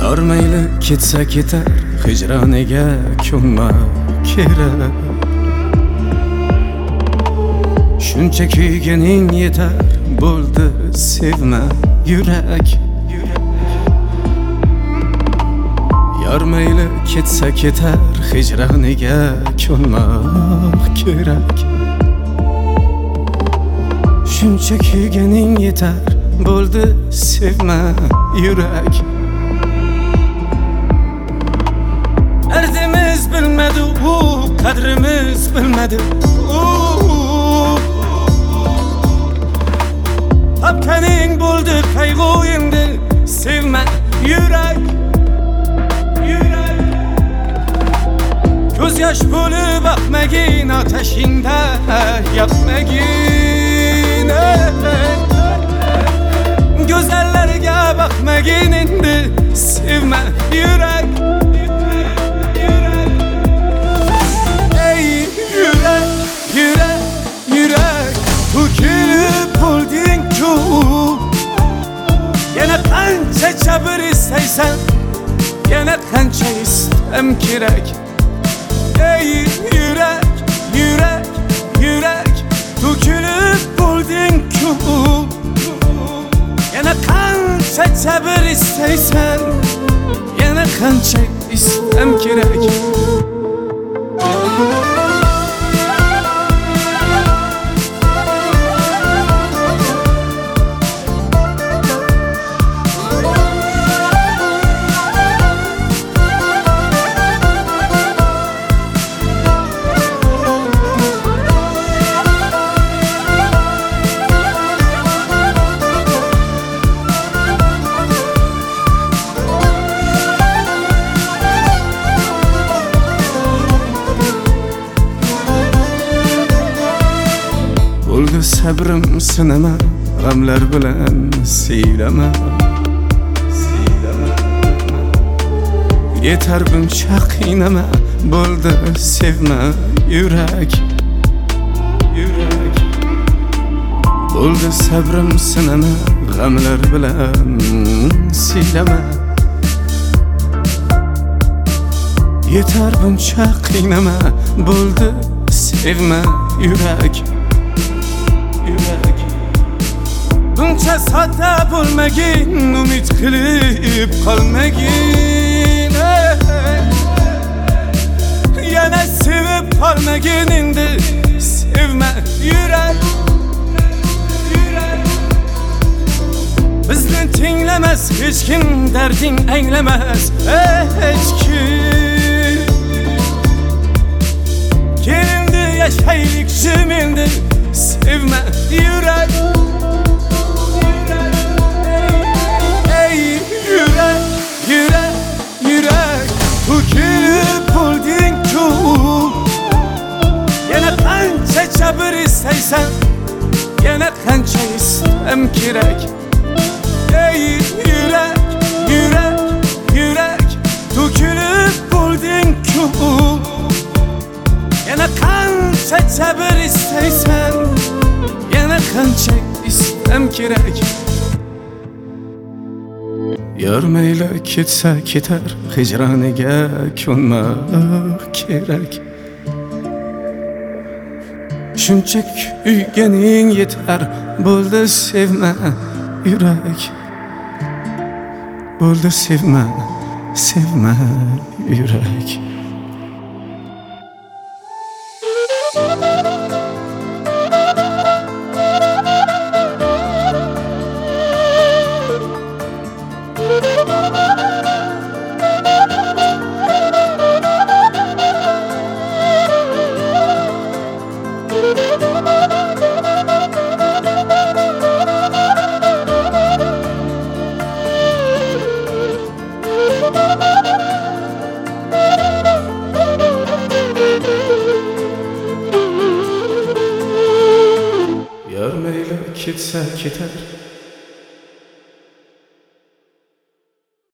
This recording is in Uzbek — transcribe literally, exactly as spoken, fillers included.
Yor mayli ketsa ketar, hijroniga ko'nma kerak. Shuncha kuyganing yetar, bo'ldi sevma yurak. Yor mayli ketsa ketar, hijroniga ko'nmak kerak. Shuncha kuyganing yetar, bo'ldi sevma yurak. Derdimiz bilmedi, u qadrimiz bilmedi. Topganing bo'ldi qayg'u endi, sevma yurak. Ko'z yosh bo'lib oqmagin, otashingda yoqmagin. Go'zallarga boqmagin endi, sevma yurak. Ey yurak, yurak, yurak, to'kilib bo'lding-ku. Yana qancha sabr istaysan, yana qancha istam kerak. Ey yurak, yurak, yurak, to'kilib bo'lding-ku. Yana qancha sabr istaysan, yana qancha istam kerak. Bo'ldi sabrim sinama, g'amlar bilan siylama. Yetar buncha qiynama, bo'ldi sevma yurak. Bo'ldi sabrim sinama, g'amlar bilan siylama. Yetar buncha qiynama, bo'ldi sevma yurak. Buncha sodda bo'lmagin, umid qilib qolmagin. Yana sevib qolmagin endi, sevma yurak. Bizni tinglamas hech kim, darding anglamas hech kim. Kelindi yashaylik jim endi, sevma yurak. Yurak, yurak, yurak, to'kilib bo'lding-ku. Yana qancha sabr istaysan, yana qancha istam kerak. Ey yurak, yurak, yurak, to'kilib bo'lding-ku. Yana qancha sabr istaysan, yana qancha istam kerak. Yor mayli ketsa ketar, hijroniga ko'nmak kerak. Shuncha kuyganing yetar, bo'ldi sevma yurak. Bo'ldi sevma, sevma yurak. Yor mayli ketsa ketar,